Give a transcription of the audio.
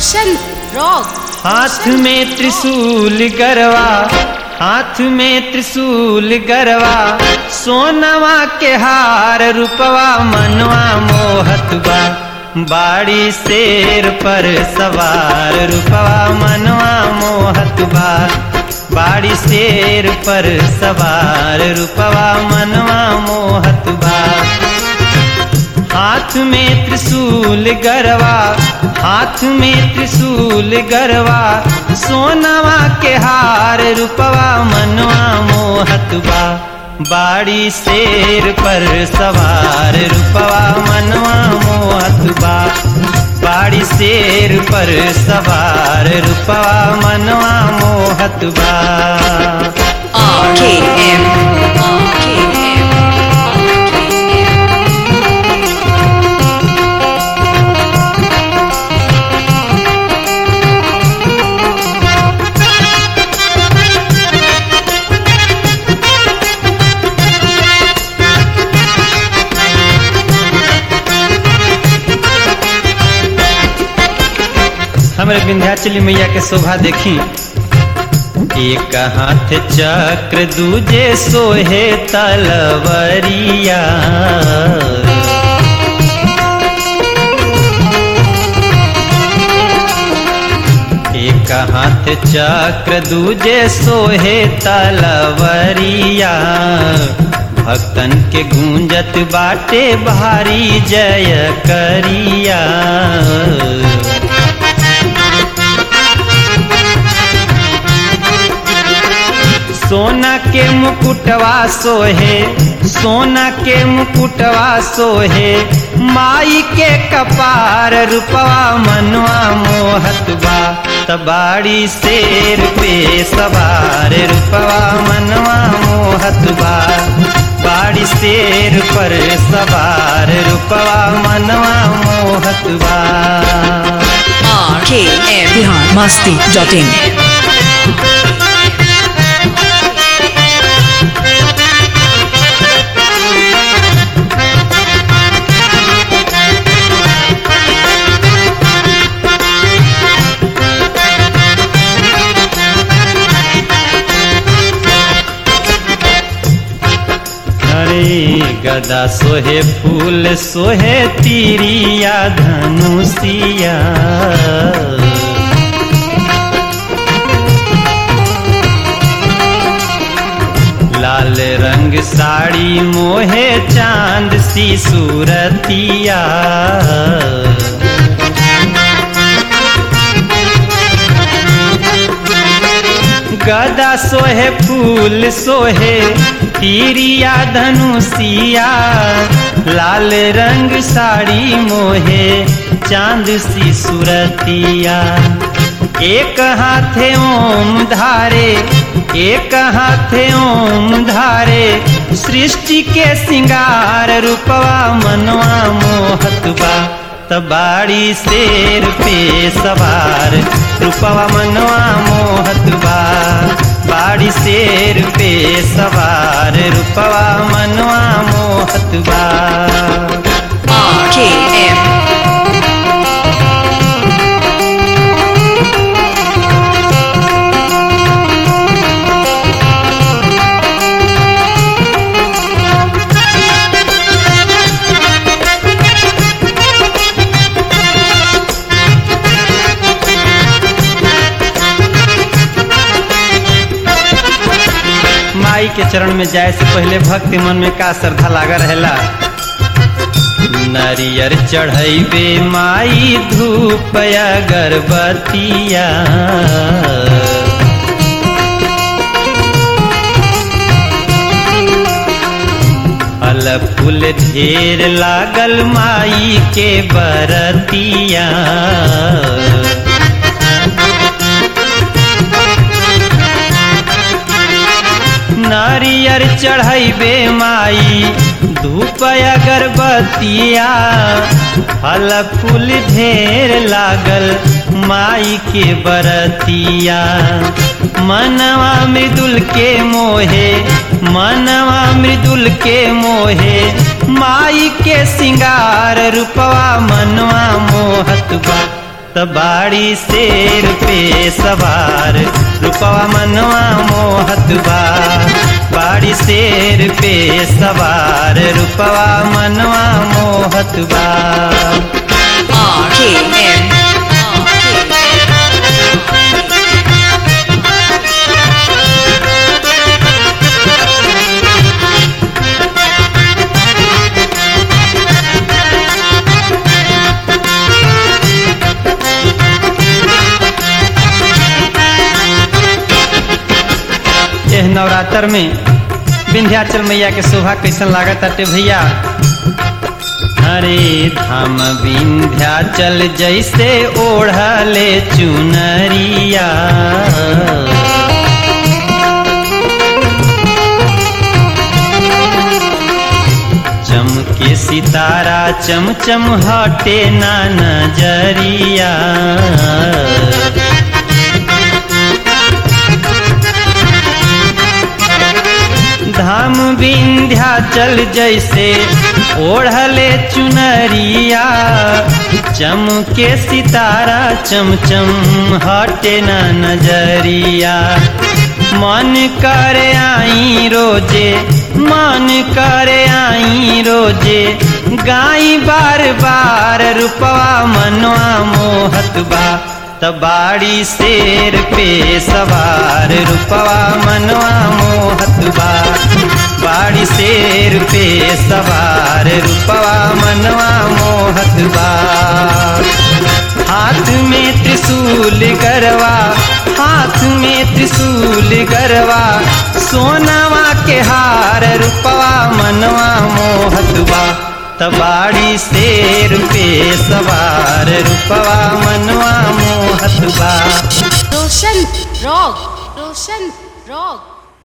रोशन rock. हाथ में त्रिशूल गरवा, हाथ में त्रिशूल गरवा, सोनवा के हार रूपवा मनवा मोहत बा। बाड़ी शेर पर सवार रूपवा मनवा मोहत बा। बाड़ी शेर पर सवार रूपवा मनवा मोहत बा। हाथ में त्रिशूल गरवा, हाथ में त्रिशूल गरवा, सोनवा के हार रूपवा मनवा मोहत बा। बाड़ी शेर पर सवार रूपवा मनवा मोहत बा। बाड़ी शेर पर सवार रूपवा मनवा मोहत बा। RKM हमारे विंध्याचली मैया के शोभा देखी। एक हाथ चक्र दूजे सोहे तलवरिया, एक हाथ चक्र दूजे सोहे तलवरिया। भक्तन के गूंजत बाटे भारी जय करिया। सोना के मुकुटवा सोहे, सोना के मुकुटवा सोहे, माई के कपार रूपवा मनवा मोहत बा। तबाड़ी शेर पे सवार रूपवा मनवा मोहत बा। बाड़ी शेर पर सवार रूपवा मनवा मोहत बा। RKM biharmasti.in गदा सोहे फूल सोहे तीरिया धनुषिया। लाल रंग साड़ी मोहे चांद सी सूरतिया। गदा सोहे फूल सोहे तीरिया धनुषिया। लाल रंग साड़ी मोहे चांद सी सूरतिया। एक हाथे ओम धारे, एक हाथे ओम धारे, सृष्टि के सिंगार रूपवा मनवा मोहत बा। तबाड़ी शेर पे सवार रूपवा मनवा मोहत बा। बाड़ी शेर पे सवार रूपवा मनवा मोहत बा। RKM माई के चरण में जाए से पहले भक्ति मन में का श्रद्धा लागा रहेला। नरियर चढ़ैबे माई धूप अगरबत्तिया। फल फूल ढेर लागल माई के बरतिया। नारियर चढ़ैबे माई धूप अगरबत्तिया। फल फूल ढेर लागल माई के बरतिया। मनवा मृदुल के मोहे, मनवा मृदुल के मोहे, माई के सिंगार रूपवा मनवा मोहत बा। बाड़ी शेर पे सवार रूपवा मनवा मोहत बा। बाड़ी शेर पे सवार रूपवा मनवा मोहत बा। RKN एह नवरात्र में विंध्याचल मैया के शोभा कैसन लागत अटे भैया। अरे धाम विंध्याचल जैसे ओढ़ले चुनरिया, चमके सितारा चमचम हटे ना नजरिया। धाम विंध्याचल जैसे ओढ़ले चुनरिया, चमके सितारा चमचम हटे ना नजरिया। मन करे आई रोजे, मन करे आई रोजे, गाई बार बार रूपवा मनवा मोहत बा। बाड़ी शेर पे सवार रूपवा मनवा मोहत बा। बाड़ी शेर पे सवार रूपवा मनवा मोहत बा। हाथ में त्रिशूल गरवा, हाथ में त्रिशूल गरवा, सोनावा के हार रूपवा मनवा मोहत बा। बाड़ी शेर पे सवार रूपवा मनवा मोहत बा। Roshan rock, Roshan rock.